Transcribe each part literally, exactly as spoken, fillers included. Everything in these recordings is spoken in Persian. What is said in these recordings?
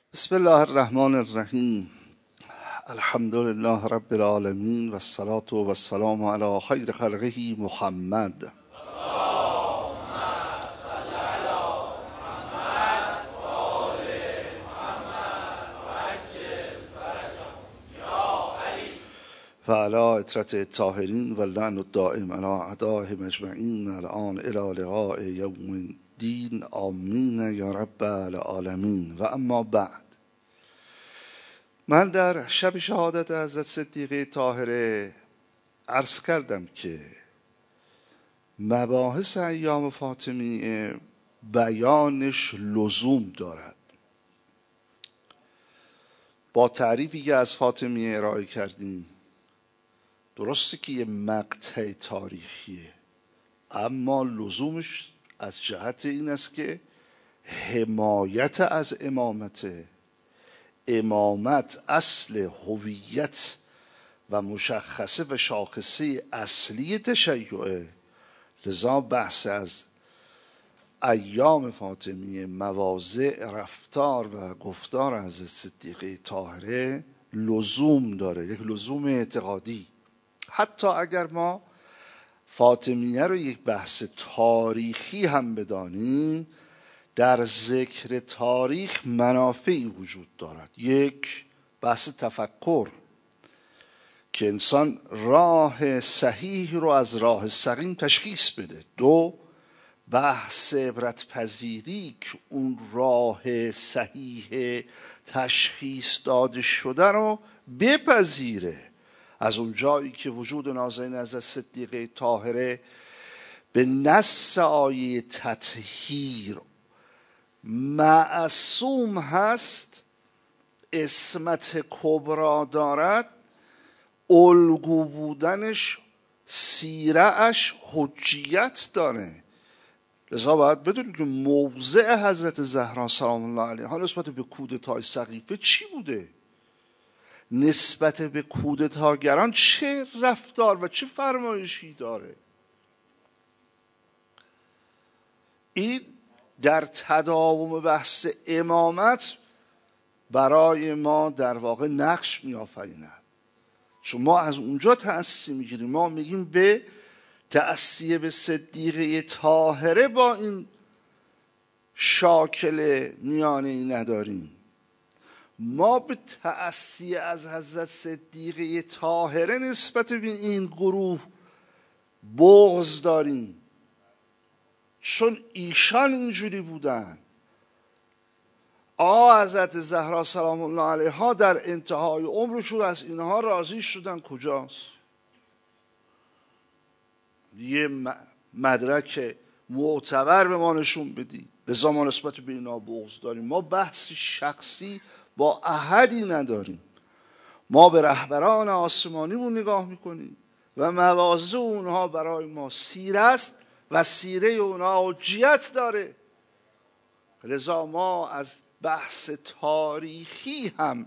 بسم الله الرحمن الرحیم. الحمد لله رب العالمین و الصلاة و السلام علی خیر خلقه محمد. و علی اطرت الطاهرین و اللعن الدائم علی اعدائهم اجمعین الان الی لقاء یوم الدین آمین یا رب العالمین. و اما بعد، من در شب شهادت حضرت صدیقه طاهره عرض کردم که مباحث ایام فاطمیه بیانش لزوم دارد. با تعریفی که از فاطمیه ارائه کردیم، درسته که یه مقطع تاریخیه، اما لزومش از جهت این است که حمایت از امامته. امامت اصل هویت و مشخصه و شاخصه اصلی تشیعه. لذا بحث از ایام فاطمیه، مواضع رفتار و گفتار از صدیقه طاهره لزوم داره، یک لزوم اعتقادی. حتی اگر ما فاطمیه رو یک بحث تاریخی هم بدانیم، در ذکر تاریخ منافعی وجود دارد. یک، بحث تفکر که انسان راه صحیح رو از راه سقیم تشخیص بده. دو، بحث عبرت پذیری که اون راه صحیح تشخیص داده شده رو بپذیره. از اون جایی که وجود نازنین از صدیقه طاهره به نص آیه تطهیر معصوم هست، عصمت کبرا دارد، الگو بودنش، سیره‌اش حجیت داره. لذا باید بدونیم که موضع حضرت زهرا سلام الله علیها نسبت به کودتای سقیفه چی بوده، نسبت به کودتاگران چه رفتار و چه فرمایشی داره. این در تداوم بحث امامت برای ما در واقع نقش می‌آفریند. چون ما از اونجا تأسی میگیریم، ما میگیم به تأسی به صدیقه طاهره با این شاکله میانه‌ای نداریم. ما به تأسی از حضرت صدیقه طاهره نسبت به این گروه بغض داریم، چون ایشان اینجوری بودن. آقا حضرت زهرا سلام الله علیها در انتهای عمرشون از اینها راضی شدن. کجاست؟ یه مدرک معتبر به ما نشون بدی. لذا ما نسبت به اینها بغض داریم. ما بحث شخصی با احدی نداریم. ما به رهبران آسمانیمون نگاه میکنیم و مواضع اونها برای ما سیره است و سیره اونها حجیت داره. لذا ما از بحث تاریخی هم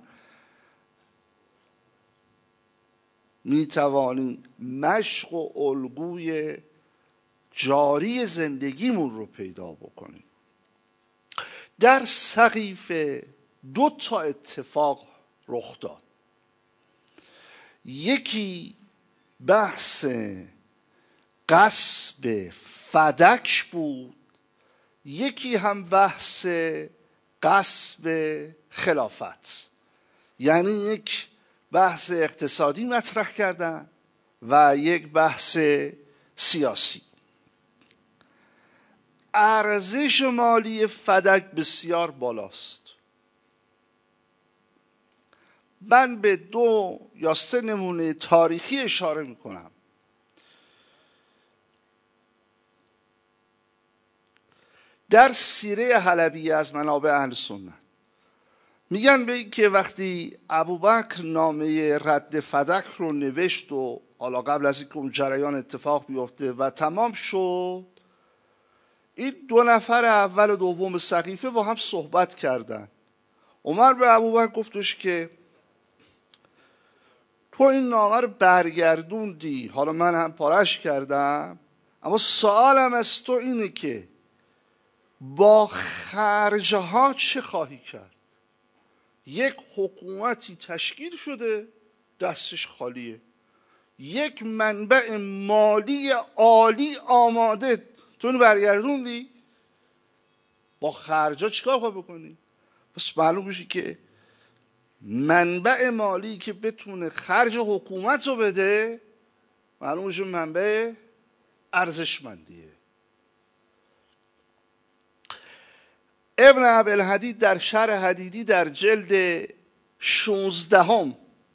میتوانیم مشق و الگوی جاری زندگیمون رو پیدا بکنیم. در سقیفه دو تا اتفاق رخ داد. یکی بحث غصب فدک بود، یکی هم بحث غصب خلافت. یعنی یک بحث اقتصادی مطرح کردن و یک بحث سیاسی. ارزش مالی فدک بسیار بالاست. من به دو یا سه نمونه تاریخی اشاره میکنم. در سیره حلبیه از منابع اهل سنت میگن به این که وقتی ابوبکر نامه رد فدک رو نوشت و حالا قبل از اینکه اون جریان اتفاق بیفته و تمام شد، این دو نفر اول و دوم سقیفه با هم صحبت کردن. عمر به ابوبکر گفتش که تو این نامه رو برگردوندی، حالا من هم پارش کردم، اما سوالم از تو اینه که با خرجها چه خواهی کرد؟ یک حکومتی تشکیل شده دستش خالیه، یک منبع مالی عالی آماده، تو اینو برگردوندی با خرجا چیکار باید بکنی؟ پس معلوم میشه که منبع مالی که بتونه خرج حکومت رو بده معلوم میشه منبع ارزشمندیه. ابن ابوالحدید در شرح حدیدی در جلد شانزدهم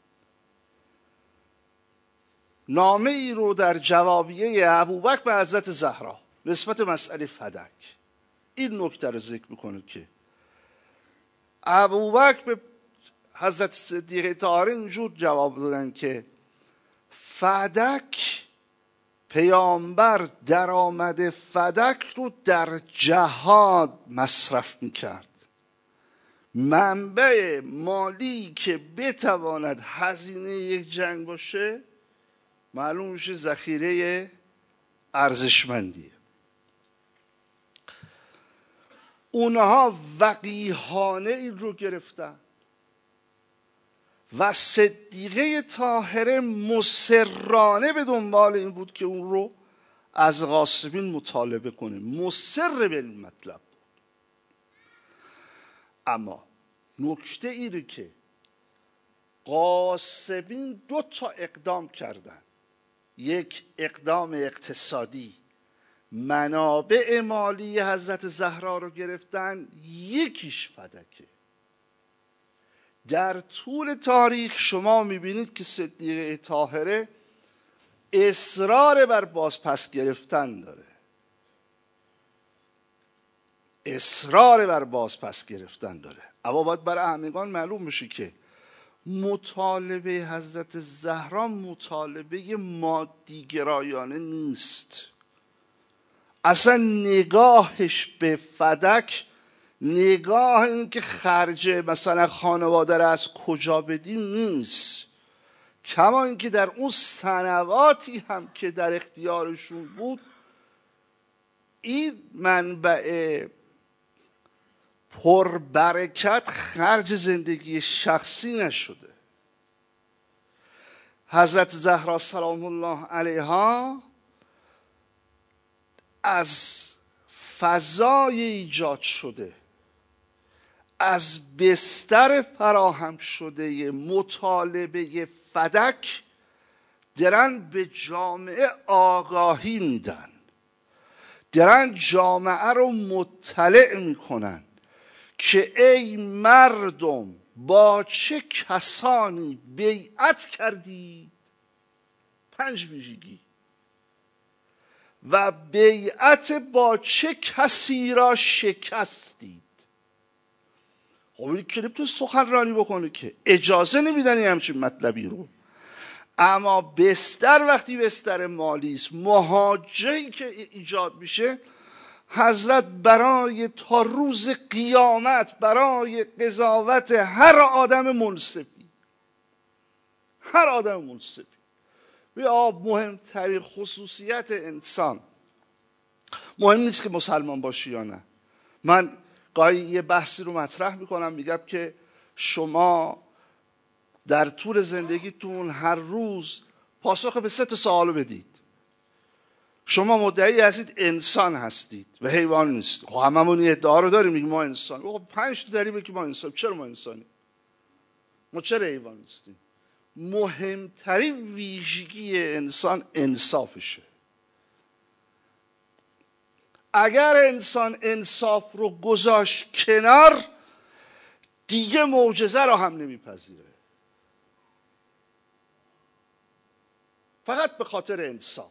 نامه ای رو در جوابیه ابوبکر به حضرت زهرا نسبت مسئله فدک این نکته رو ذکر میکنه که ابوبکر به حضرت صدیقه طاهره اینجور جواب دادن که فدک، پیامبر درآمد فدک رو در جهاد مصرف میکرد، منبع مالی که بتواند هزینه یک جنگ باشه معلوم میشه ذخیره ارزشمندیه. اونها وقیحانه این رو گرفتن و صدیقه طاهره مصرانه به دنبال این بود که اون رو از غاصبین مطالبه کنه، مصر به این مطلب بود. اما نکته اینه که غاصبین دو تا اقدام کردن، یک اقدام اقتصادی، منابع مالی حضرت زهرا رو گرفتن، یکیش فدکه. در طول تاریخ شما میبینید که صدیقه طاهره اصرار بر بازپس گرفتن داره، اصرار بر بازپس گرفتن داره. اما باید برای همگان معلوم بشه که مطالبه حضرت زهرا مطالبه مادی گرایانه نیست. اصلا نگاهش به فدک نگاه این که خرج مثلا خانواده را از کجا بدیم نیست، کما اینکه در اون سنواتی هم که در اختیارشون بود این منبع پربرکت خرج زندگی شخصی نشده. حضرت زهرا سلام الله علیها از فضای ایجاد شده، از بستر فراهم شده مطالبه فدک درن به جامعه آگاهی میدن، درن جامعه رو مطلع میکنن که ای مردم با چه کسانی بیعت کردید، پنج ویژگی، و بیعت با چه کسی را شکستید. خب این که نمیتونه سخنرانی بکنه که اجازه نمیدن همچین مطلبی رو. اما بستر وقتی بستر مالی است، مهاجری که ایجاد میشه، حضرت برای تا روز قیامت برای قضاوت هر آدم منصفی، هر آدم منصفی، بیا مهمترین خصوصیت انسان مهم نیست که مسلمان باشی یا نه. من گاهی یه بحثی رو مطرح میکنم، میگم که شما در طول زندگیتون هر روز پاسخ به سه تا سوالو بدید. شما مدعی هستید انسان هستید و حیوان نیست. خب هممون این ادعا رو داریم، میگیم ما انسان. خب پنج تا دلیل که ما انسان. چرا ما انسانیم؟ ما چرا حیوان نیستیم؟ مهمترین ویژگی انسان انصافشه. اگر انسان انصاف رو گذاشت کنار، دیگه معجزه رو هم نمیپذیره، فقط به خاطر انصاف.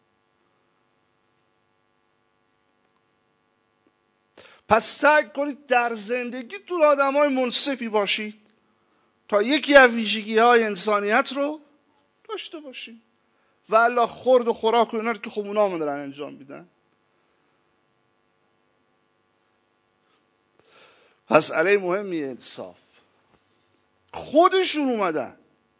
پس سعی کنید در زندگیتون آدمای منصفی باشید تا یکی از ویژگی های انسانیت رو داشته باشید. و الا خورد و خوراک و اینا رو که خب اونا دارن انجام میدن. مسئله مهمی انصاف. خودشون اومدن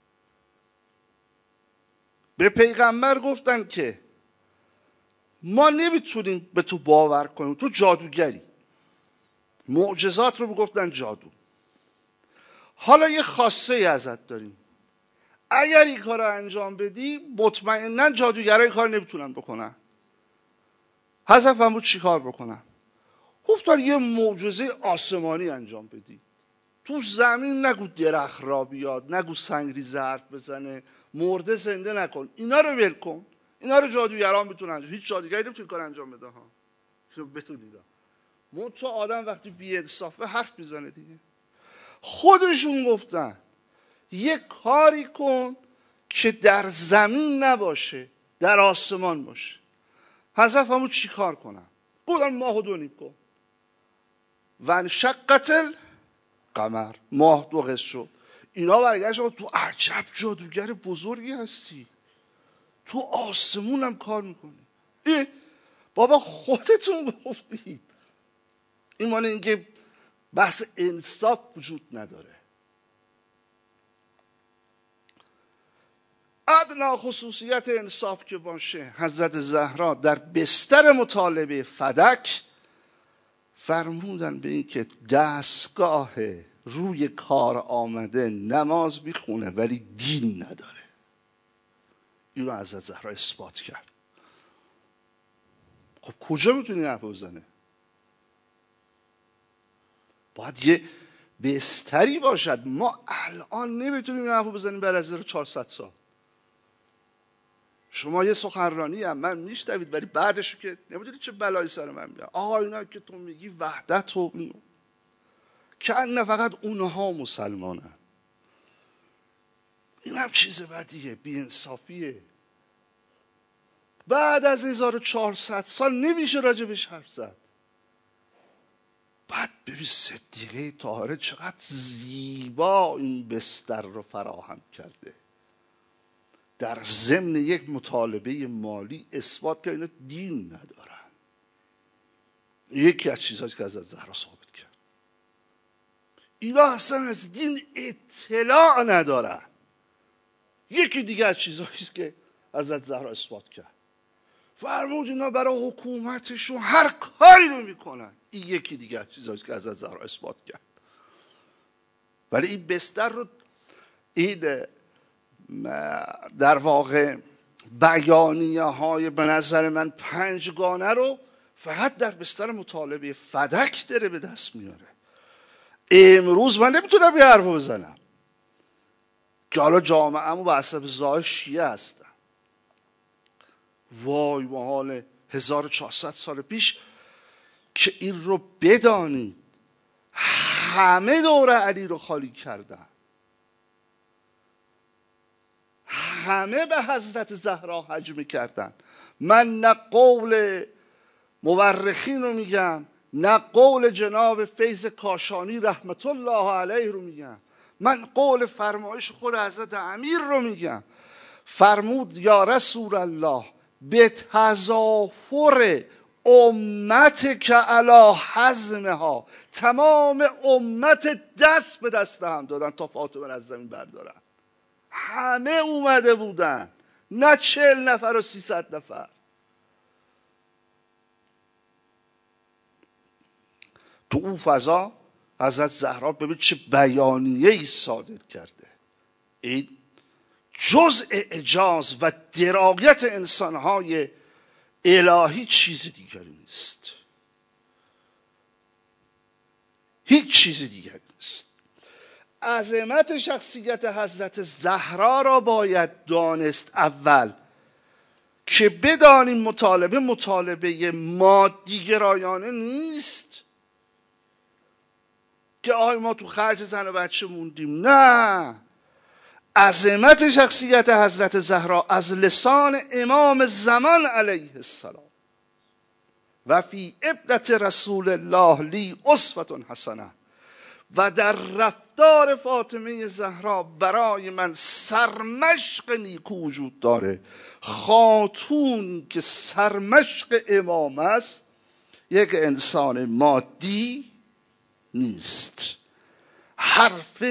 به پیغمبر گفتن که ما نمیتونیم به تو باور کنیم، تو جادوگری. معجزات رو بگفتن جادو. حالا یه خواسته ای ازت داریم، اگر این کار رو انجام بدی مطمئنا جادوگرای کار نمیتونن بکنن. حضرت فرمود چی کار بکنم؟ گفتن یه معجزه آسمانی انجام بدی. تو زمین نگو درخت را بیاد، نگو سنگریزه حرف بزنه، مرده زنده نکن، اینا رو ول کن. اینا رو جادوگران میتونن انجام. هیچ جادوگری نمیتونه کار انجام بده ها، بتونید. منتها آدم وقتی بی انصافه حرف میزنه دیگه. خودشون گفتن یه کاری کن که در زمین نباشه، در آسمان باشه. حضرت فرمود چی کار کنم؟ گفتن ماهو دو نیم کن. وانشقت القمر، ماه دو قسم شد. اینا برگشت تو عجب جادوگر بزرگی هستی، تو آسمون هم کار میکنی. ای بابا خودتون گفتید. این معنی اینکه بحث انصاف وجود نداره. ادنا خصوصیت انصاف که باشه، حضرت زهرا در بستر مطالبه فدک فرمودن به این که دستگاه روی کار آمده نماز میخونه ولی دین نداره. اینو حضرت زهرا اثبات کرد. خب کجا میتونی حرف بزنه؟ باید یه بستری باشد. ما الان نمیتونیم حرف بزنیم بعد از هزار و چهارصد سال. شما یه سخنرانی هم من میشنوید ولی بعدشو که نمیدونید چه بلایی سر من میاد. آقا اینا که تو میگی وحدت و که نه فقط اونها مسلمانن، این هم چیز بدیه، بی‌انصافیه. بعد از هزار و چهارصد سال نمیشه راجبش حرف زد. بعد ببین صدیقه طاهره چقدر زیبا این بستر رو فراهم کرده، در ضمن یک مطالبه مالی اثبات که اینا دین ندارن. یکی از چیزهایی که حضرت زهرا ثابت کرد، اینا اصلا از دین اطلاع ندارن. یکی دیگه از چیزهایی که حضرت زهرا اثبات کرد، فرمود اینا برای حکومتشون هر کاری رو میکنن. این یکی دیگه از چیزهایی که حضرت زهرا اثبات کرد. ولی این بستر رو، این در واقع بیانیه های به نظر من پنجگانه رو فقط در بستر مطالبه فدک داره به دست میاره. امروز من نمیتونم یه حرف بزنم که حالا جامعه‌مو به حسب ظاهر شیعه هستن. وای به حال هزار و چهارصد سال پیش که این رو بدانید همه دوره علی رو خالی کردن، همه به حضرت زهرا هجم کردن. من نه قول مورخین رو میگم، نه قول جناب فیض کاشانی رحمت الله علیه رو میگم، من قول فرمایش خود حضرت امیر رو میگم. فرمود یا رسول الله به تضافر امت که علی حزمها، تمام امت دست به دست هم دادن تا فاطمه از زمین بردارن. همه اومده بودن، نه چهل نفر و سیصد نفر. تو اون فضا حضرت زهرا ببین چه بیانیه ای صادر کرده. این جزء اعجاز و درایت انسانهای الهی چیز دیگری نیست، هیچ چیز دیگری نیست. عظمت شخصیت حضرت زهرا را باید دانست اول که بدانیم مطالبه مطالبه مادی گرایانه نیست که آهای ما تو خرج زن و بچه موندیم. نه، عظمت شخصیت حضرت زهرا از لسان امام زمان علیه السلام و فی ابنة رسول الله لی اسوة حسنه، و در رفتار فاطمه زهرا برای من سرمشق نیکو وجود داره. خاتون که سرمشق امام است یک انسان مادی نیست، حرف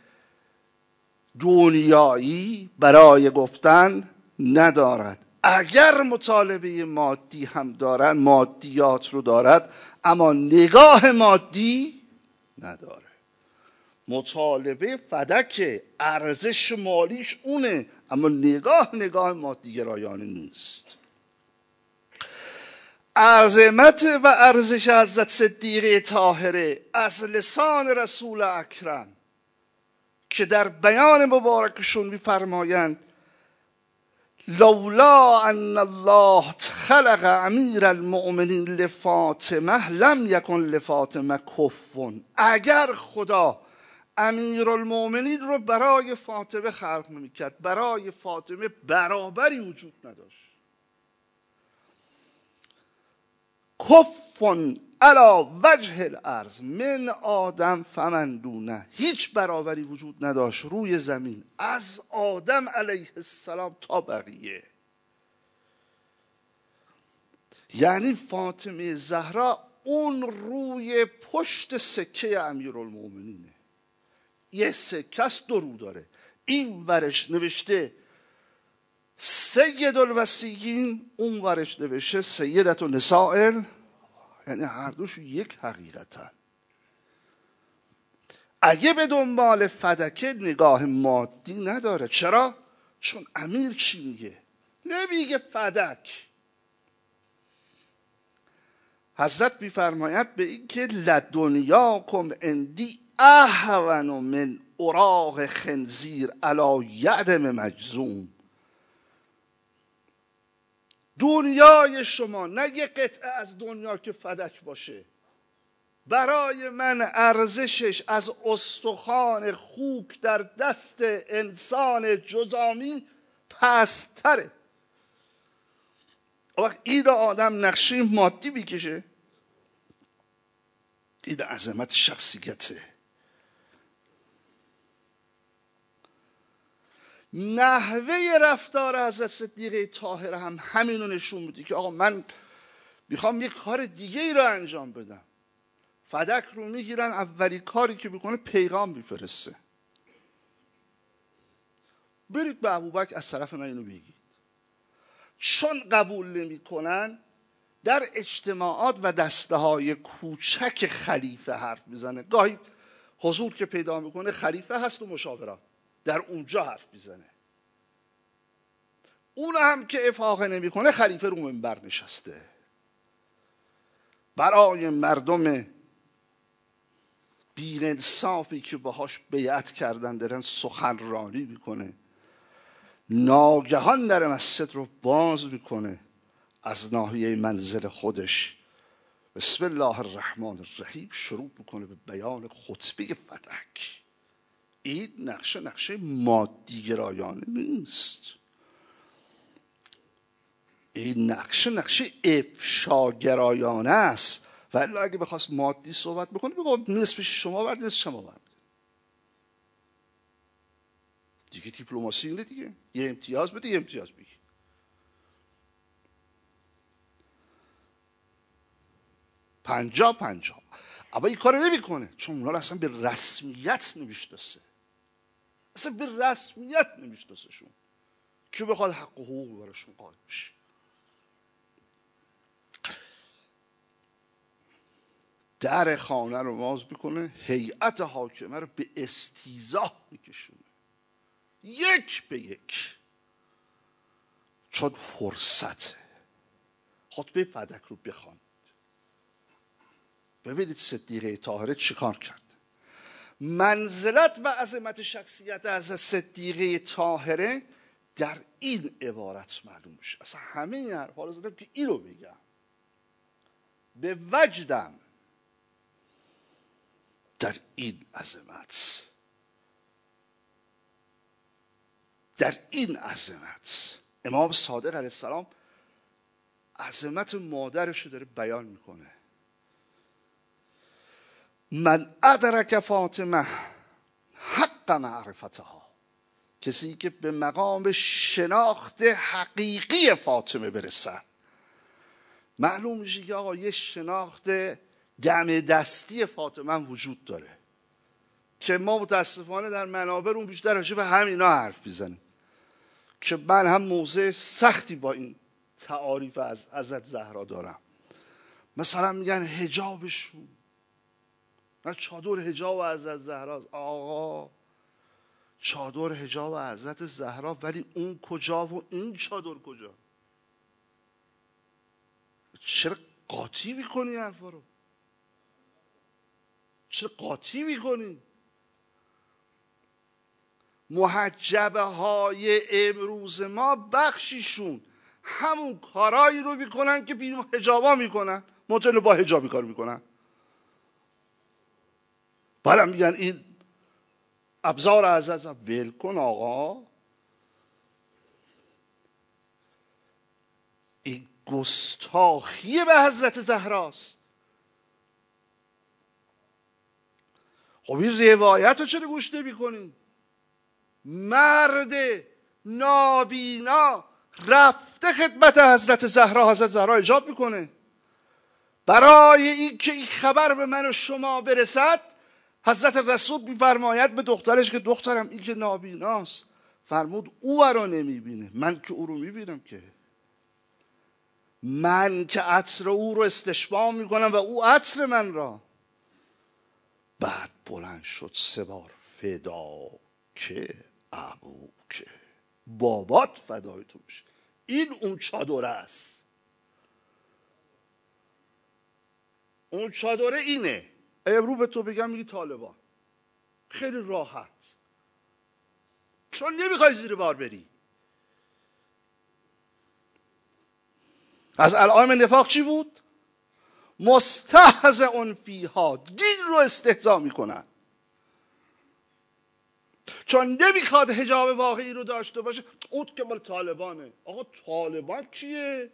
دنیایی برای گفتن ندارد. اگر مطالبه مادی هم دارد، مادیات رو دارد، اما نگاه مادی نداره. مطالبه فدک ارزش مالیش اونه، اما نگاه نگاه مادیگرایانه نیست. عظمت و ارزش حضرت صدیقه طاهره از لسان رسول اکرم که در بیان مبارکشون می‌فرمایند لولا ان الله خلق امیر المؤمنین لفاطمه لم یکن لفاطمه کفون. اگر خدا امیر المؤمنین رو برای فاطمه خلق نمی‌کرد، برای فاطمه برابری وجود نداشت. کفون علی وجه الارض من آدم فمن دونه، هیچ برابری وجود نداشت روی زمین از آدم علیه السلام تا بقیه. یعنی فاطمه زهرا اون روی پشت سکه امیرالمومنینه. یه سکه است دو رو داره، این ورش نوشته سید الوصیین، اون ورش نوشته سیدت النساء، یعنی هر دوش یک حقیقتن. اگه به دنبال فدکه نگاه مادی نداره. چرا؟ چون امیر چی میگه؟ نمیگه فدک. حضرت میفرماید به این که لدنیاکم اندی اهون من اوراق خنزیر علی یعدم مجزوم. دنیای شما نه یه قطعه از دنیا که فدک باشه، برای من ارزشش از استخوان خوک در دست انسان جزامی پستره. وقت این آدم نقشه مادی میکشه، این عظمت شخصیته. نحوه رفتار حضرت صدیقه طاهره هم همینو نشون میده که آقا من میخوام یک کار دیگه ای رو انجام بدم. فدک رو میگیرن، اولی کاری که میکنه پیغام میفرسته، برید به ابوبکر از طرف من اینو بگید. چون قبول نمیکنن، در اجتماعات و دسته های کوچک خلیفه حرف میزنه. گاهی حضور که پیدا میکنه خلیفه هست و مشاوران، در اونجا حرف میزنه. اون هم که افاقه نمیکنه، خلیفه رو منبر نشسته برای مردم بی‌انصافی که باهاش بیعت کردن دارن سخنرانی میکنه. ناگهان در مسجد رو باز میکنه، از ناحیه منزل خودش بسم الله الرحمن الرحیم شروع میکنه به بیان خطبه فدک. این نقشه نقشه مادی گرایانه نیست، این نقشه نقشه افشاگرایانه است. ولی اگه بخواست مادی صحبت بکنه بگو نصفش شما برد، نصف شما برد. دیگه دیپلماسی اینه دیگه، یه امتیاز بده یه امتیاز بگی. پنجا پنجا. اما این کار نمی کنه، چون اونا رو اصلا به رسمیت نمیشناسه، اصلا به رسمیت نمیشناسشون که بخواد حق و حقوق براشون قائل بشه. در خانه رو باز میکنه، هیئت حاکمه رو به استیضاح میکشونه، یک به یک، چون فرصته. خطبه فدک رو بخوانید، ببینید صدیقه طاهره چیکار کرد. منزلت و عظمت شخصیت از صدیقه طاهره در این عبارت معلوم میشه. اصلا همه این حرفا رو زدم که این رو بگم. به وجدم در این عظمت، در این عظمت امام صادق علیه السلام عظمت مادرش رو داره بیان میکنه. من ادرک فاطمه حق معرفتها، کسی که به مقام شناخت حقیقی فاطمه برسد. معلوم میشه که آقا یه شناخت دم دستی فاطمه هم وجود داره که ما متاسفانه در منابر اون بیشتر راجع به همینا حرف میزنیم، که من هم موضع سختی با این تعاریف از حضرت زهرا دارم. مثلا میگن حجابشون، نه چادر حجاب حضرت زهراست. آقا چادر حجاب حضرت زهرا، ولی اون کجا و این چادر کجا؟ چرا قاطی میکنی حرفا رو؟ چرا قاطی میکنی؟ محجبه های امروز ما بخشیشون همون کارایی رو میکنن که بی حجابا میکنن، مطمئن با حجابی کار میکنن. بعدم میگن این ابزار حضرت. ول کن آقا، این گستاخی به حضرت زهراست. خب این روایت رو چرا گوش نمی کنی؟ مرد نابینا رفته خدمت حضرت زهرا، حضرت زهرا حجاب میکنه. برای این که این خبر به من و شما برسد، حضرت رسول میفرماید به دخترش که دخترم این که نابیناست، فرمود او را نمیبینه، من که او رو میبینم. که من که عطر او رو استشمام میکنم و او عطر من را. بعد بلند شد سه بار فدا که ابو که بابات فدای تو بشه. این اون چادره است. اون چادره اینه. امرو به تو بگم میگی طالبان، خیلی راحت، چون نمیخوای زیر بار بری. از علائم نفاق چی بود؟ مستهزئ فیها، دین رو استهزا میکنن، چون نمیخواد حجاب واقعی رو داشته باشه. اون که مال طالبانه. آقا طالبان کیه؟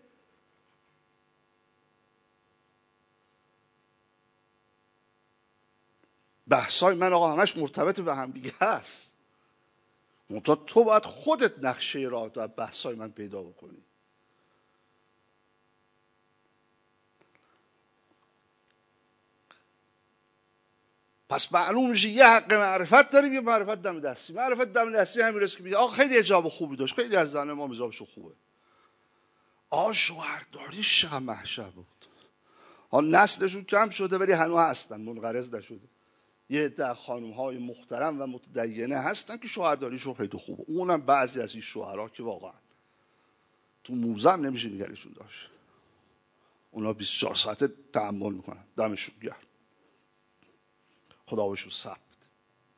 بحثای من آقا همش مرتبط به هم دیگه هست. منتها تو باید خودت نقشه راه در بحثای من پیدا بکنی. پس معلوم میشه یه حق معرفت داریم، یه معرفت دم دستی. معرفت دم دستی همین است که میگه آقا خیلی حجاب خوبی داشت، خیلی از زن ما حجابش خوبه. آقا شوهرداریش چقدر محشر بود. ها نسلشون کم شده ولی هنوز هستن، منقرض نشده. یه عده خانم‌های محترم و متدینه هستن که شوهرداریشون خیلی خوبه. اونم بعضی از این شوهرها که واقعا تو موزه هم نمیشه نگرشون داشت. اونا بیست و چهار ساعته تحمل میکنن، دمشون گرم، خدا بهشون صبر بده.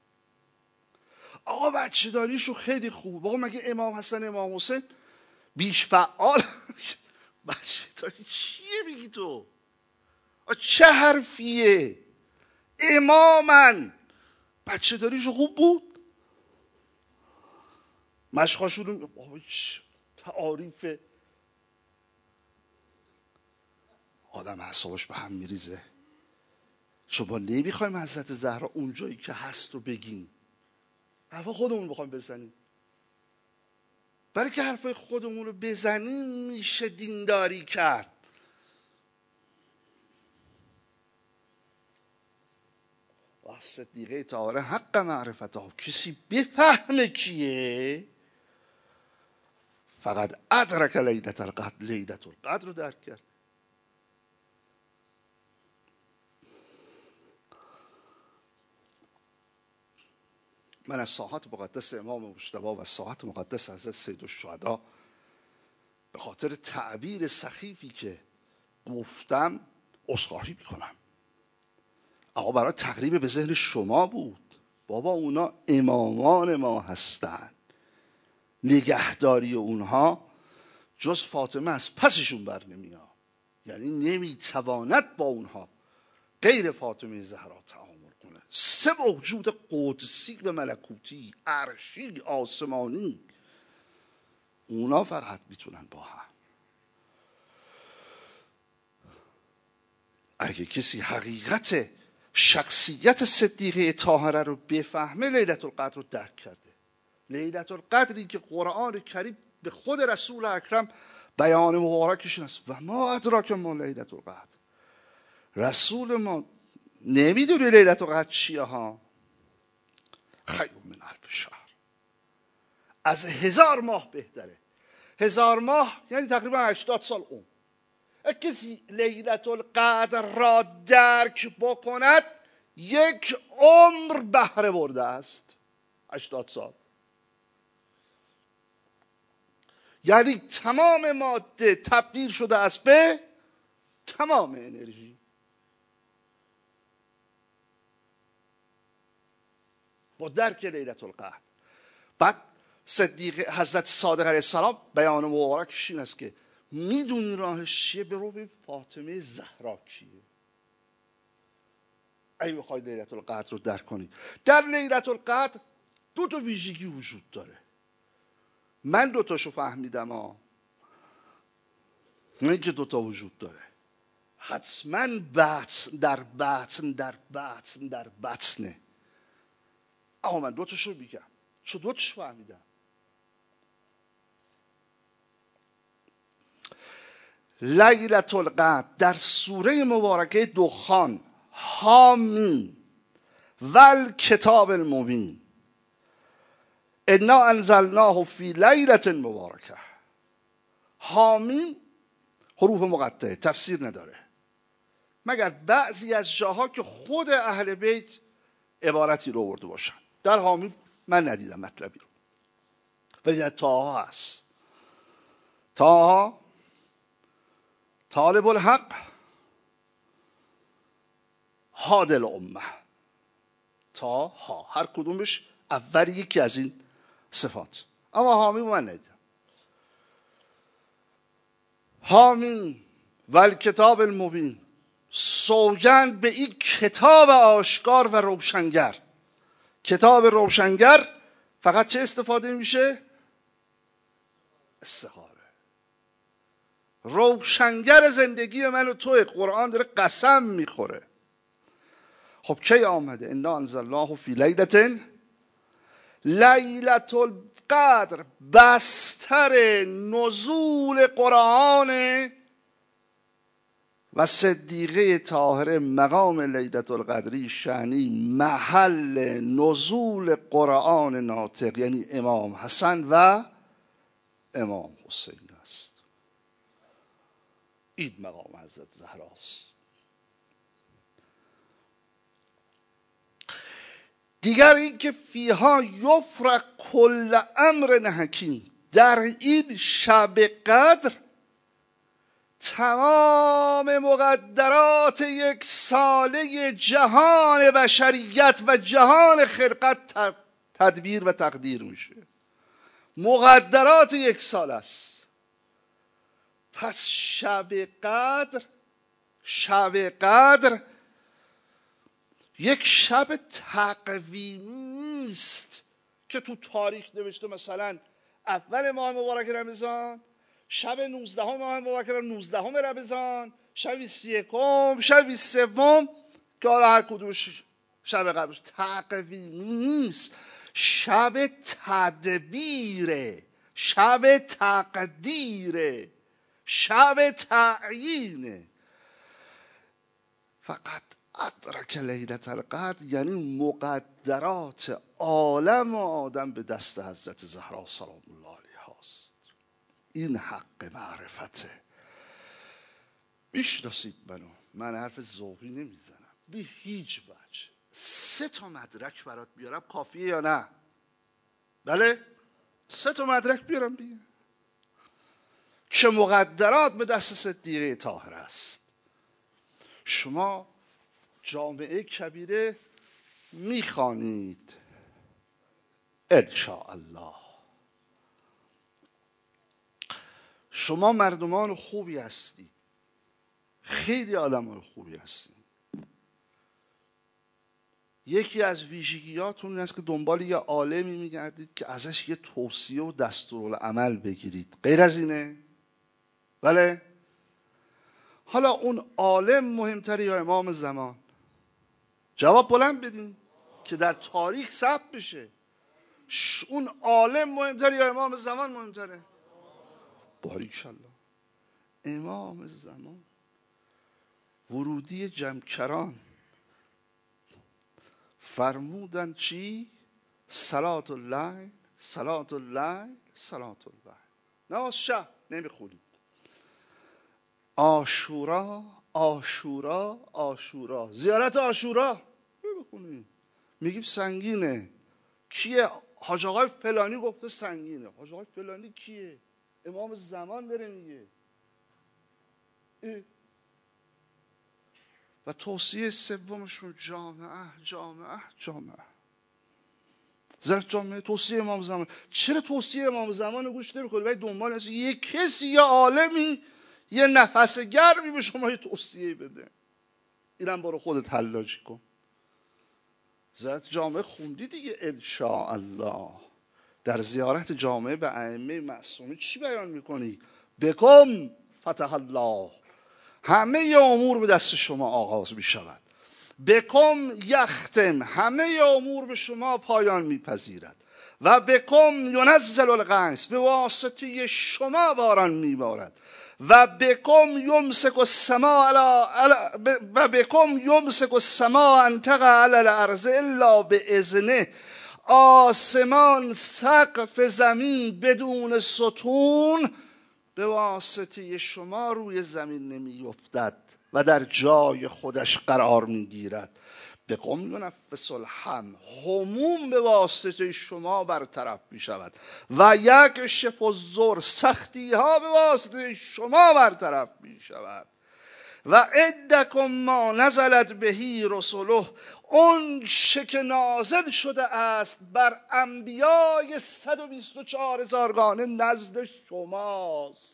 آقا بچه داریشون خیلی خوبه. آقا مگه امام حسن امام حسین بیش فعال؟ بچه داری چیه میگی تو؟ چه حرفیه؟ امامن، بچه داریشون خوب بود؟ مشقاشون تعاریف آدم حسابش به هم میریزه. شما نمیخوایم حضرت زهرا اونجایی که هست رو بگیم، حرف خودمون بخوایم بزنیم. برای که حرفای خودمون رو بزنیم میشه دینداری کرد. و صدیقه طاهره حق معرفت ها، کسی بفهمه کیه، فقط ادرک لیلت القدر، لیلت القدر رو درک کرد. من از ساحت مقدس امام مجتبی و ساحت مقدس حضرت سید الشهدا به خاطر تعبیر سخیفی که گفتم عذرخواهی میکنم. آقا برای تقریب به ذهن شما بود. بابا اونا امامان ما هستن، نگهداری اونها جز فاطمه از پسشون بر نمیاد. یعنی نمیتواند با اونها غیر فاطمه زهرا تعامل کنه. سه موجود قدسی و ملکوتی، عرشی، آسمانی، اونا فقط میتونن با هم. اگه کسی حقیقت شخصیت صدیقه طاهره رو بفهمه، لیلت القدر رو درک کرده. لیلت القدری که قرآن کریم به خود رسول اکرم بیان مبارکش است. و ما ادراک ما لیلت القدر، رسول ما نمیدونه لیلت القدر چیه ها. خیر من الف شهر، از هزار ماه بهتره. هزار ماه یعنی تقریبا هشتاد سال عمر. کسی لیلت القدر را درک بکند یک عمر بهره برده است. هشتاد سال. یعنی تمام ماده تبدیل شده است به تمام انرژی. با درک لیلة القدر. بعد صدیق حضرت صادق علیه السلام بیان مبارکش این است که میدونی راهش چیه؟ برو به فاطمه زهرا کیه. اگه بخواید لیلة القدر رو درک کنید، در لیلة القدر دو تا ویژگی وجود داره. من دو تاشو فهمیدم ها، نه که دو تا وجود داره. حتما بطن در بطن در بطن در بطنه. اما من دو تاشو میگم چون دو تاشو فهمیدم. لیلة القدر در سوره مبارکه دخان، حامیم والکتاب المبین انا انزلناه فی لیلة مبارکه. حامیم حروف مقطعه، تفسیر نداره مگر بعضی از جاها که خود اهل بیت عبارتی رو آورده باشن. در حامیم من ندیدم مطلبی رو، ولی در طه هست. طه طالب الحق هاد الامه. طه ها هر کدومش اول یکی از این صفات. اما حامیم من ندیدم. حامیم والکتاب المبین، سوگند به این کتاب آشکار و روشنگر. کتاب روشنگر فقط چه استفاده میشه؟ استخاره. روشنگر زندگی من و توی قرآن داره قسم میخوره. خب کی آمده؟ انا انزلناه فی لیلة لیلة القدر. بستر نزول قرآن و صدیقه طاهره مقام لیلة القدری شأنی محل نزول قرآن ناطق، یعنی امام حسن و امام حسین است. این مقام حضرت زهراست. دیگر این که فیها یفرق کل امر حکیم، در این شب قدر تمام مقدرات یک ساله جهان بشریت و جهان خلقت تدبیر و تقدیر میشه. مقدرات یک سال است. پس شب قدر، شب قدر یک شب تقویمی نیست که تو تاریخ نوشته مثلا اول ماه مبارک رمضان، شب نوزدهم ماه مبارک نوزدهم رمضان، شب سی یکم، شب سوم، که حالا هر کدومش شب قبلش. تقویمی نیست، شب تدبیره، شب تقدیره، شب تعیینه. فقط ادرک لیلة القدر یعنی مقدرات عالم و آدم به دست حضرت زهرا سلام الله علیها است. این حق معرفته. بیشناسید منو، من حرف ذوقی نمیزنم به هیچ وجه. سه تا مدرک برات بیارم کافیه یا نه؟ بله؟ سه تا مدرک بیارم دیگه که مقدرات به دست صدیقه طاهره است. شما جامعه کبیره میخوانید انشاءالله. شما مردمان خوبی هستید، خیلی آدمان خوبی هستید. یکی از ویژگیاتون این است که دنبال یه عالمی میگردید که ازش یه توصیه و دستورالعمل بگیرید. غیر از اینه؟ بله؟ حالا اون عالم مهمتره یا امام زمان؟ جواب بلند بدین که در تاریخ ثبت بشه. اون عالم مهمتره یا امام زمان مهمتره؟ باریکالله امام زمان. ورودی جمکران فرمودن چی؟ صلات اللیل صلات اللیل صلات اللیل. نماز شب نمیخونید. عاشورا عاشورا عاشورا، زیارت عاشورا بخونیم. میگیم سنگینه. کیه؟ حاج آقای فلانی گفته سنگینه. حاج آقای فلانی کیه؟ امام زمان داره میگه. و توصیه سومشون جامعه جامعه جامعه زرد جامعه. توصیه امام زمان. چرا توصیه امام زمان رو گوش نمی‌کنی؟ ولی دنبال هست یه کسی، یه عالمی، یه نفس گرمی به شما یه توصیه بده. اینم برو خودت حلاجی کن. زرد جامعه خوندی دیگه انشاءالله. در زیارت جامعه به ائمه معصومین چی بیان میکنی؟ بکم فتح الله، همه امور به دست شما آغاز می شود. بکم یختم، همه امور به شما پایان میپذیرد. و بکم ینزل الغیث، به واسطه شما باران میبارد. و بکم یمسک السماء علی و بکم یمسک السماء ان تقع علی الارض الا باذنه، آسمان، سقف زمین بدون ستون به واسطه شما روی زمین نمیافتد و در جای خودش قرار میگیرد. بقوم ینفس الهم، هموم به واسطه شما برطرف می شود. و یک شف الضر، سختی ها به واسطه شما برطرف می شود. و عدکم ما نزلت بهی رسوله، اون چه که نازل شده است بر انبیای صد و بیست و چهار هزارگانه نزد شماست.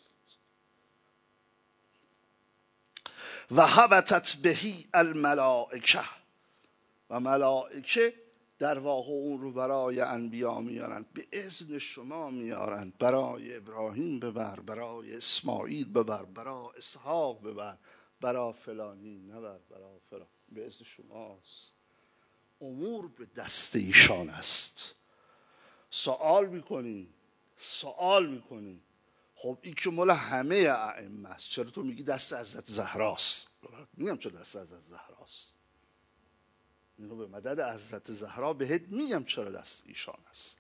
و هبطت بهی الملائکه، و ملائکه در واقع اون رو برای انبیا میارن، به اذن شما میارن. برای ابراهیم ببر، برای اسماعیل ببر، برای اسحاق ببر، برای فلانی نبر، برای فلان. به اذن شماست. امور به دست ایشان است. سوال میکنی سوال میکنی خب این که مال همه ائمه است، چرا تو میگی دست حضرت زهراست؟ میگم چرا دست حضرت زهراست. اینو به مدد حضرت زهرا بهت میگم چرا دست ایشان است.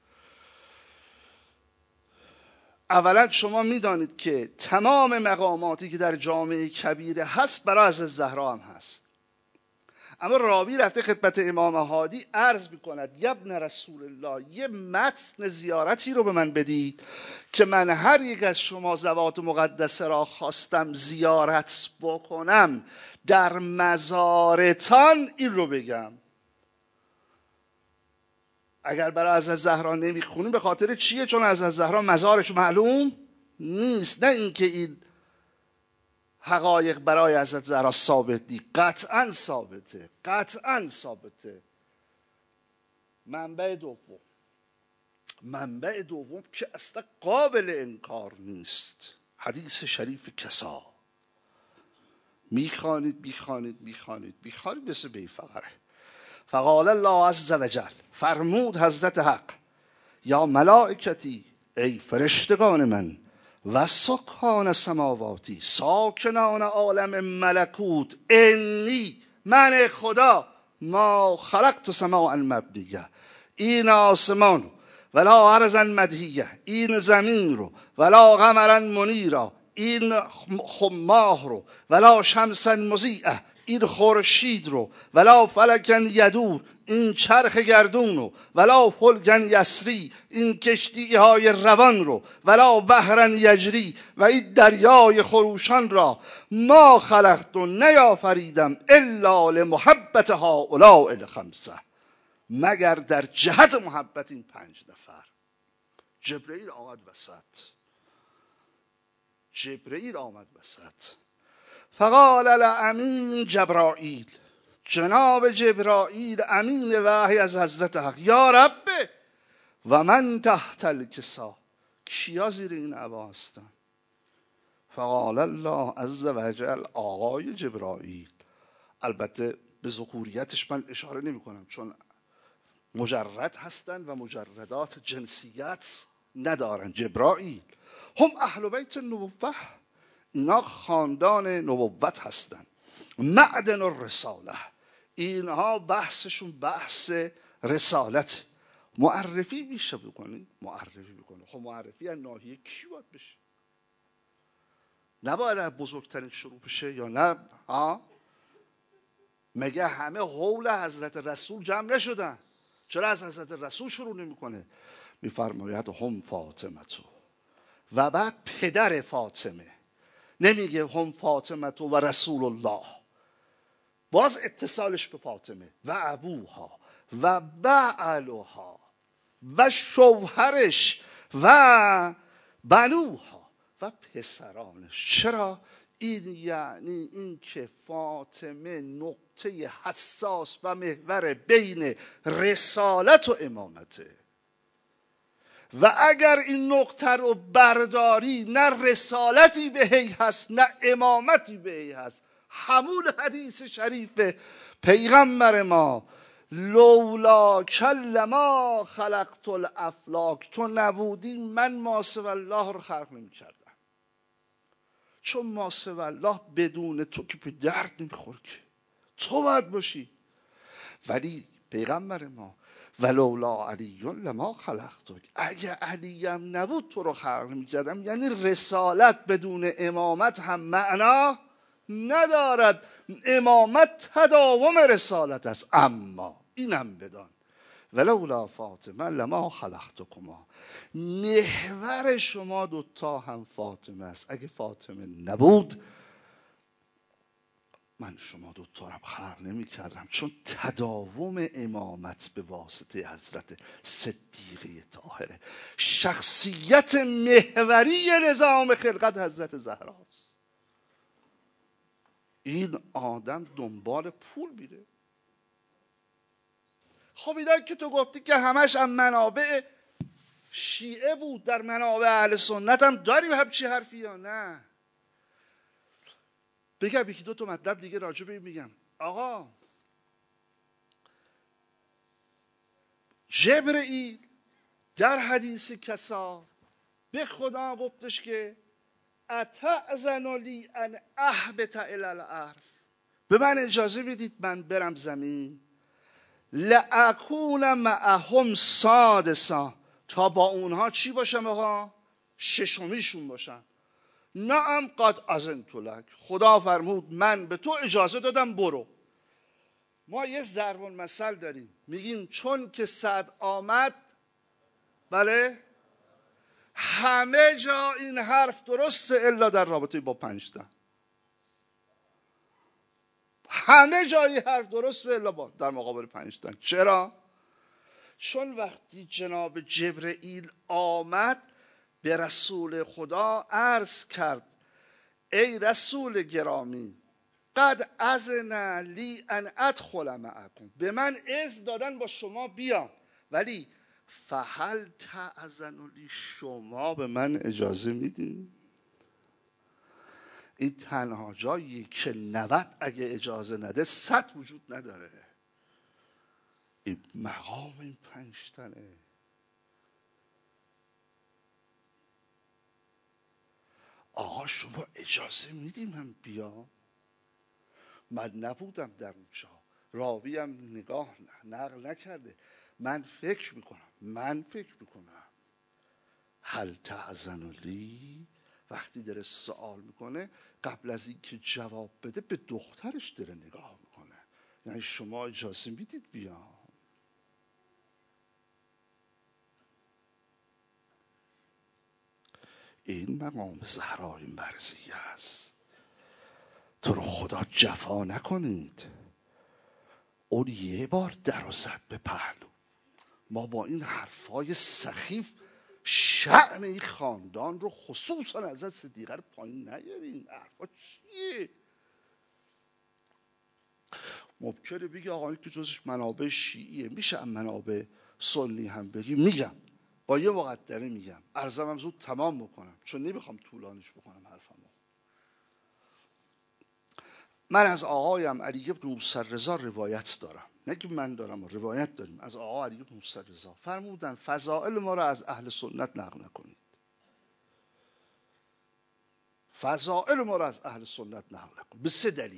اولا شما میدانید که تمام مقاماتی که در جامعه کبیره هست برای حضرت زهرا هم هست. اما راوی رفته خدمت امام هادی عرض میکند یبن رسول الله، یه متن زیارتی رو به من بدید که من هر یک از شما ذوات مقدسه را خواستم زیارت بکنم در مزارتان این رو بگم. اگر برای حضرت زهرا نمیخونیم به خاطر چیه؟ چون حضرت زهرا مزارش معلوم نیست. نه اینکه این حقایق برای حضرت زهرا ثابت نیست، قطعا ثابته، قطعا ثابته. منبع دوم منبع دوم که اصلا قابل انکار نیست، حدیث شریف کسا. میخوانید میخوانید میخوانید میخوانید مثل بیفقره. فقال الله عز وجل، فرمود حضرت حق، یا ملائکتی، ای فرشتگان من، و سکان سماواتی، ساکنان عالم ملکوت، انی، من خدا، ما خلقت سماء مبنیه، این آسمان ولا ارضا مدهیه، این زمین رو، ولا قمرا منیرا، این ماه رو، ولا شمسا مضیئه، این خورشید رو، ولا فلکن یدور، این چرخ گردون رو، ولا فلکن یسری، این کشتی های روان رو، ولا بحرن یجری، و این دریای خروشان را، ما خلقت و نیافریدم الا لمحبت هؤلاء الخمسه، مگر در جهت محبت این پنج نفر. جبرئیل آمد وسط جبرئیل آمد وسط فقال الامین جبرائیل، جناب جبرائیل امین وحی از حضرت حق، یا رب و من تحت الکسا، کیا زیر این عبا هستن؟ فقال الله عز وجل، آقای جبرائیل. البته به ذکوریتش من اشاره نمی کنم چون مجرد هستن و مجردات جنسیت ندارن. جبرائیل هم اهل بیت النبوه، اینا خاندان نبوت هستن. معدن الرساله، اینها بحثشون بحث رسالت. معرفی میشه بکنی معرفی بکنه. خب معرفی از ناحیه کی باید بشه؟ نباید از بزرگترین شروع بشه یا نه؟ ها مگه همه حول حضرت رسول جمع نشدن؟ چرا از حضرت رسول شروع نمیکنه؟ میفرماید هم فاطمه تو و بعد پدر فاطمه، نمیگه هم فاطمه تو و رسول الله، باز اتصالش به فاطمه و ابوها و بعلها و شوهرش و بنوها و پسرانش. چرا؟ این یعنی این که فاطمه نقطه حساس و محور بین رسالت و امامته و اگر این نقطه رو برداری نه رسالتی به هی هست نه امامتی به هی هست. همون حدیث شریف پیغمبر ما لولا کلما خلقت الافلاک، تو نبودی من ما سوی الله رو خلق نمی کردم، چون ما سوی الله بدون تو که به درد نمیخور که تو باید باشی. ولی پیغمبر ما ولولا علی لما خلقتک، اگه علیم نبود تو رو خلق نمی‌کردم. یعنی رسالت بدون امامت هم معنا ندارد، امامت تداوم رسالت است. اما اینم بدان ولولا فاطمه لما خلقتکما، محور شما دوتا هم فاطمه است. اگه فاطمه نبود من شما دوتا رو خلق نمی کردم، چون تداوم امامت به واسطه حضرت صدیقه طاهره. شخصیت محوری نظام خلقت حضرت زهراست. این آدم دنبال پول میره. خب اینا که تو گفتی که همش هم منابع شیعه بود، در منابع اهل سنت هم داریم همچی حرفی یا نه؟ بگم یکی دو تا مطلب دیگه راجع به این میگم. آقا جبرئیل در حدیث کسا به خدا گفتش که اتأذن لی ان اهبط الی الارض، به من اجازه میدید من برم زمین، لاکون معهم سادسا، تا با اونها چی باشم آقا؟ ششمیشون باشم. نعم قد اذنت لک، خدا فرمود من به تو اجازه دادم برو. ما یه ضرب المثل داریم میگیم چون که سعد آمد، بله، همه جا این حرف درسته الا در رابطه با پنج تا. همه جای حرف درسته الا با در مقابل پنج تا. چرا؟ چون وقتی جناب جبرئیل آمد به رسول خدا عرض کرد ای رسول گرامی قد اذن لی ان ادخل معکم، به من اذن دادن با شما بیام، ولی فهل تأذن لی، شما به من اجازه میدین؟ این تنها جایی که نود اگه اجازه نده صد وجود نداره. این مقام این پنج تنه. آقا شما اجازه میدیم من بیام؟ من نبودم در اونجا، راویم نگاه نقل نکرده، من فکر میکنم من فکر میکنم هل تأذن لی، وقتی داره سوال میکنه قبل از اینکه جواب بده به دخترش داره نگاه میکنه، یعنی شما اجازه میدید بیام؟ این مقام زهرای مرضیه است. تو رو خدا جفا نکنید. اون یه بار در و زد به پهلو. ما با این حرفای سخیف شأن این خاندان رو خصوصا از صدیقه رو پایین نیارین. حرفا چیه؟ ممکنه بگی آقا این که جزش منابع شیعیه، میشه هم منابع سنی هم بگی. میگم با یه مقدمه میگم، عرضم هم زود تمام بکنم چون نمیخوام طولانیش بکنم حرفمو. من از آقایم علی بن موسی رضا روایت دارم، نه که من دارم و روایت داریم از آقا علی بن موسی رضا، فرمودن فضائل ما را از اهل سنت نقل نکنید. فضائل ما را از اهل سنت نقل نکنید به سه دلیل.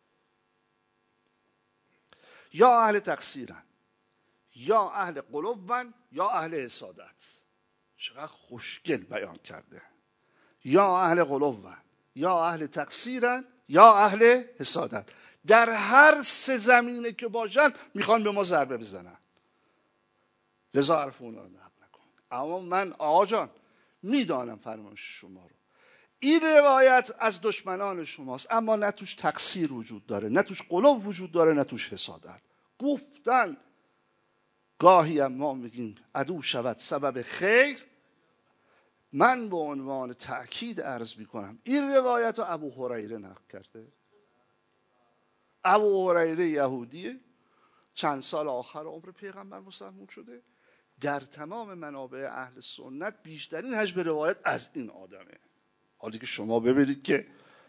یا اهل تقصیرن، یا اهل قلوبن، یا اهل حسادت. چقدر خوشگل بیان کرده. یا اهل قلوبن، یا اهل تقصیرن، یا اهل حسادت. در هر سه زمینه که باشن میخوان به ما ضربه بزنن. لذا حرف اونا رو نقل نکن. اما من آقا جان میدانم فرمایش شما رو، این روایت از دشمنان شماست، اما نه توش تقصیر وجود داره، نه توش غلو وجود داره، نه توش حسادت. گفتن گاهی هم ما میگیم عدو شود سبب خیر. من به عنوان تأکید عرض میکنم این روایت رو ابو هریره نقل کرده. ابو هریره یهودیه، چند سال آخر عمر پیغمبر مسلمان شده. در تمام منابع اهل سنت بیشترین حجم روایت از این آدمه. حالی که شما ببینید که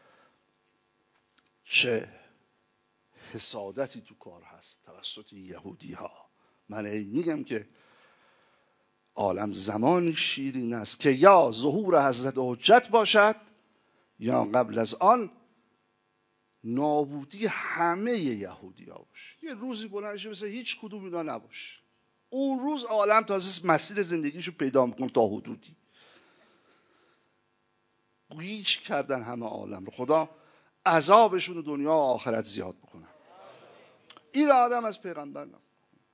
چه حسادتی تو کار هست توسط یهودی ها. من میگم که عالم زمان شیرین است که یا ظهور حضرت حجت باشد یا قبل از آن نابودی همه یهودی ها باشه. یه روزی بلند شه مثل هیچ کدوم اینا نباشه، اون روز عالم تازه مسیر زندگیشو پیدا میکنه تا حدودی. گیج کردن همه عالم رو، خدا عذابشون رو دنیا و آخرت زیاد بکنه. این آدم از پیغمبر نه.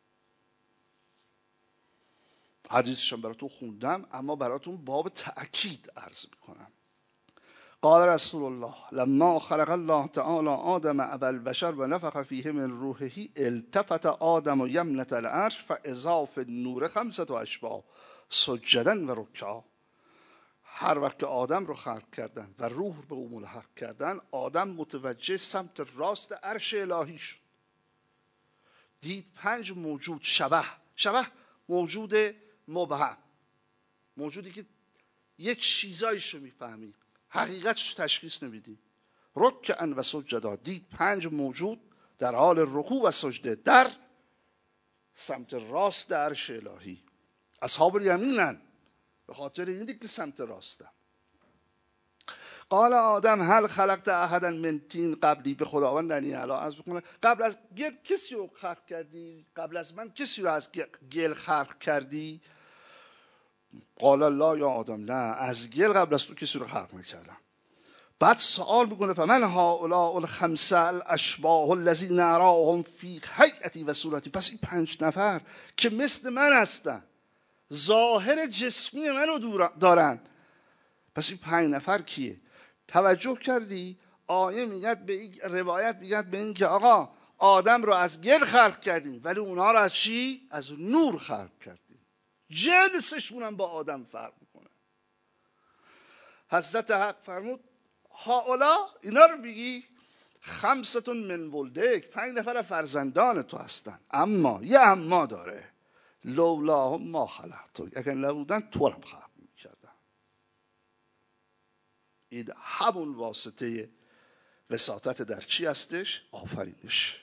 حدیثشم براتون خوندم اما براتون باب تأکید عرض میکنم. قال رسول الله لما خلق الله تعالی آدم ابا البشر و نفخ فیه من روحه التفت آدم و یمنة العرش فاذا فی النور خمسة اشباح سجدا و رکعا. هر وقت که آدم رو خلق کردن و روح به او ملحق کردن، آدم متوجه سمت راست عرش الهی شد. دید پنج موجود شبه شبه موجود مبهم، موجودی که یه چیزایش رو میفهمی حقیقتش تشخیص نمیدی. رکعا و سجدا، دید پنج موجود در حال رکوع و سجده در سمت راست عرش الهی. اصحاب الیمینن، به خاطر این دیگه سمت راستم. قال آدم هل خلقت احدا من طین قبلی، به خداوند یعنی الا عرض بکنه قبل از گل کسی رو خلق کردی؟ قبل از من کسی رو از گل خلق کردی؟ قال لا یا آدم، نه از گل قبل از تو کسی رو خلق نکردم. بعد سوال میکنه فمن هؤلاء الخمسه الاشباح الذین اراهم فی هیئتی و صورتی، پس این پنج نفر که مثل من هستن، ظاهر جسمی منو دارن، پس این پنج نفر کیه؟ توجه کردی؟ آیه میگد به این روایت میگد به این که آقا آدم رو از گل خلق کردیم ولی اونها رو از چی؟ از نور خلق کردیم. جنسشون هم با آدم فرق میکنه. حضرت حق فرمود هاولا، اینا رو میگی خمستون من ولدک، پنج نفر فرزندان تو هستن، اما یه اما داره، لولا ما خلقتو، اگر نبودن تو هم خلق میکردم. این همون واسطه وساطت در چی هستش؟ آفرینش.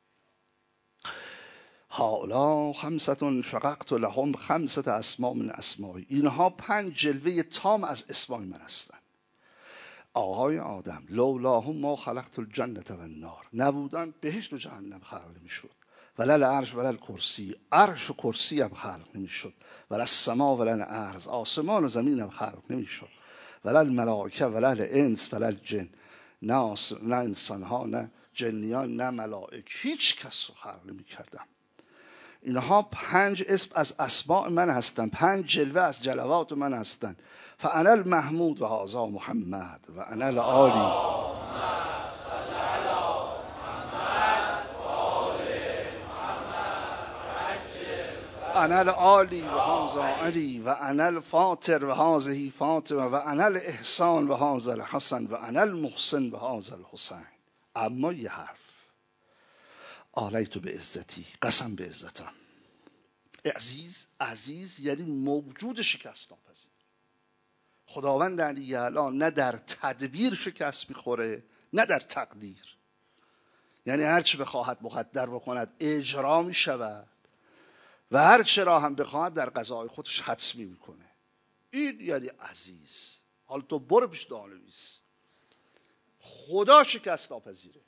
هاولا خمستون شققت لهم خمسة اسماء من اسمائی، اینها پنج جلوه تام از اسمای من هستن. آقای آدم لولاهم ما خلقت الجنة و النار، نبودن بهشت و جهنم خلق نمیشد. ولل عرش ولل کرسی، عرش و کرسی هم خلق نمیشد. ولل السما ولل ارض، آسمان و زمین هم خلق نمیشد. ولل ملائکه ولل انس ولل جن، نه نه انسان ها نه جنیان نه ملائک، هیچ کس رو خلق نمیکردم. اینها پنج اسم از اسماء من هستن، پنج جلوه از جلوات من هستن. فانا المحمود و هذا محمد و انا العالی. انا العالی و هذا علی و انا الفاطر و هذه فاطمه و انا الاحسان و هذا الحسن و انا المحسن و هذا الحسین. اما یه حرف، آلیت به عزتی، قسم به عزتم. عزیز، عزیز یعنی موجود شکست ناپذیر. خداوند علی اعلی نه در تدبیر شکست میخوره نه در تقدیر، یعنی هر چه بخواهد مقدر بکند اجرا میشود و هر چه را هم بخواهد در قضای خودش حتمی میکنه. این یعنی عزیز. حالا تو برو پیش دانویس، خدا شکست ناپذیره.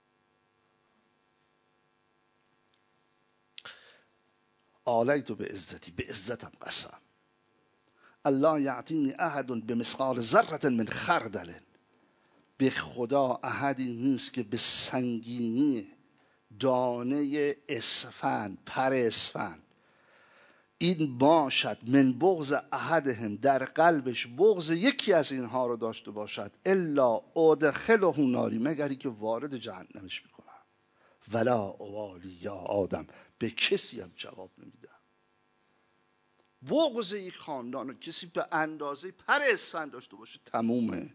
آلیت به عزتی، به عزتم قسم. الله یعطینی احد بمثقال ذره من خردل به خدا احدی نیست که به سنگینی دانه اسفند، پر اسفند، این باشد من بغض احدهم، در قلبش بغض یکی از اینها رو داشته باشد، الا ادخله ناری، مگری که وارد جهنمش میکنم، ولا اوالی یا آدم، به کسی هم جواب نمیدم. بغض یک خاندان و کسی به اندازه پر اسفند داشته باشه تمومه.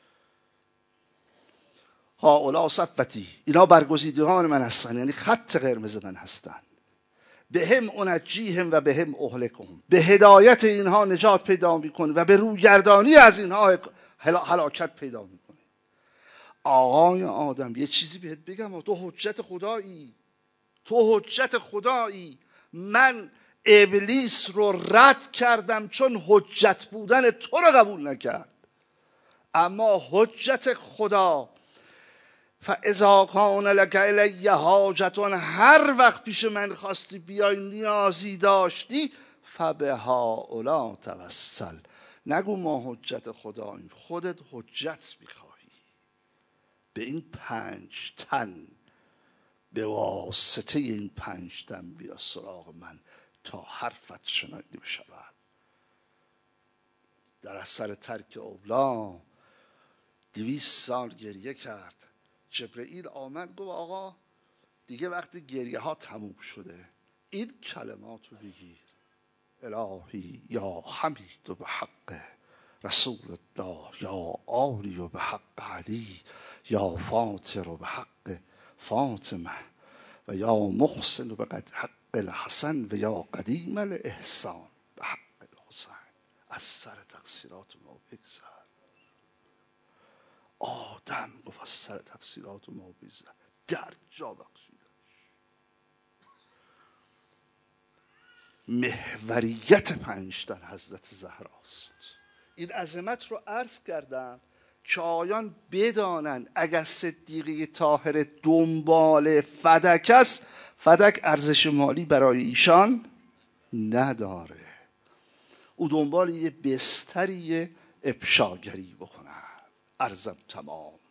هؤلاء صفوتی، اینا برگزیدگان من هستن، یعنی خط قرمز من هستن. به هم انجیهم و به هم اهلکهم، به هدایت اینها نجات پیدا میکنه و به رویگردانی از اینها هلاکت پیدا میکنه. آقای آدم یه چیزی بهت بگم، تو حجت خدایی، تو حجت خدایی. من ابلیس رو رد کردم چون حجت بودن تو رو قبول نکرد، اما حجت خدا فاذا کان لک الی حاجة، هر وقت پیش من خواستی بیای نیازی داشتی، فبهؤلاء توسل، نگو ما حجت خداییم، خودت حجت میخواهی. به این پنج تن، به واسطه این پنج تن بیا سراغ من تا حرفت شنیده بشود. در اثر ترک اولا دویست سال گریه کرد. جبرئیل آمد گفت آقا دیگه وقتی گریه ها تموم شده این کلمات رو بگیر: الهی یا حمید و به حق رسول الله، یا عالی و به حق علی، یا فاطر و به حق فاطمه، و یا محسن و به حق الحسن، و یا قدیم الاحسان به حق الحسین. از سر تقصیرات ما بگذر. آدم گفت از سر تقصیرات ما بگذر، در جا بخشیدش. محوریت پنجتن حضرت زهراست. این عظمت رو عرض کردم که آیان بدانند اگر صدیقه طاهر دنبال فدک است، فدک ارزش مالی برای ایشان نداره. او دنبال یه بستری افشاگری بکنه. عرضم تمام.